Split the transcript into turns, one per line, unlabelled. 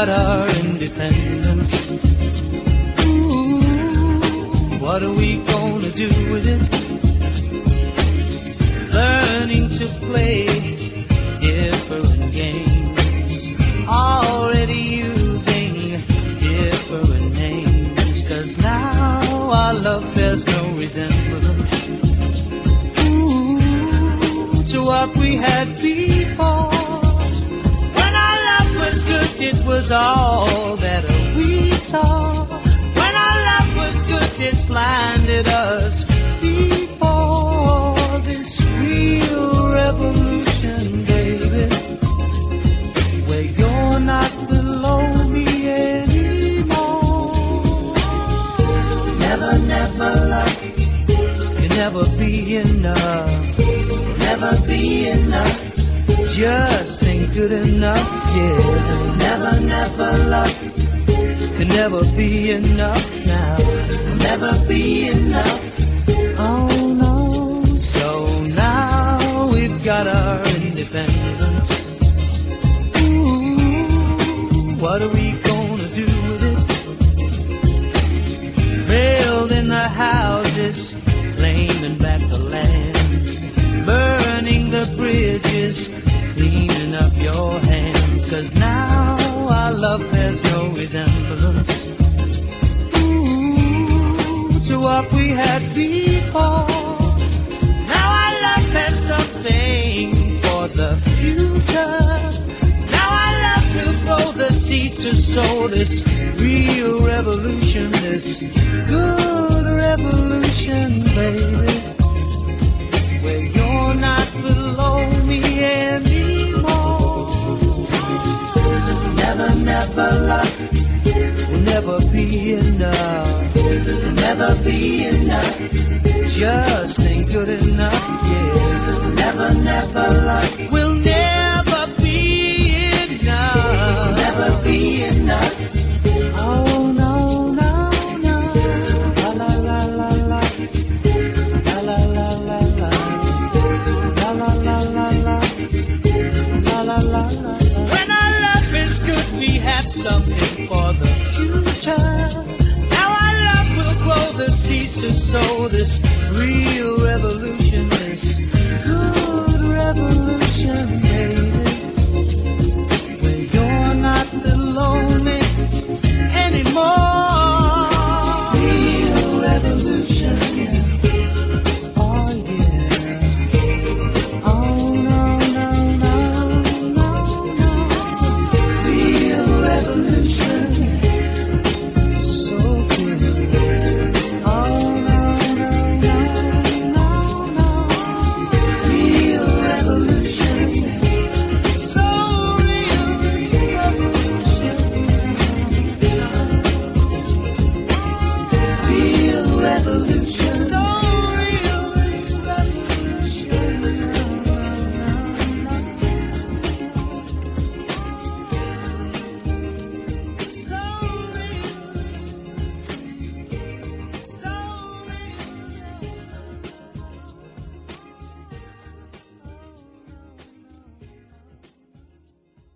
got our independence. Ooh, what are we gonna do with it? Learning to play different games, already using different names, 'cause now our love bears no resemblance to what we had before. When our love was good, it was all that we saw. When our love was good, it blinded us before this real revolution, baby, where you're not below me anymore. Never, never love can never be enough. Never be enough, just ain't good enough, yeah. Never, never love can never be enough now. Never be enough, oh no. So now we've got our independence. Ooh, what are we gonna do with it? Railed in the houses, claiming back the land, burning the bridges, cleaning up your hands, 'cause now our love bears no resemblance to what we had before. Now our love has something for the future. Now our love will grow the seed to sow this real revolution, this good revolution, baby, where you're not below me anymore. Never, never love will never be enough. Never be enough, just ain't good enough, yeah. Never, never love will never be enough. Never be enough, oh no, no, no. La la la la la, la la la la la, la la la la la, la la la la. When our love is good, we have something for the future. Now our love will grow the seeds to sow this real revolution.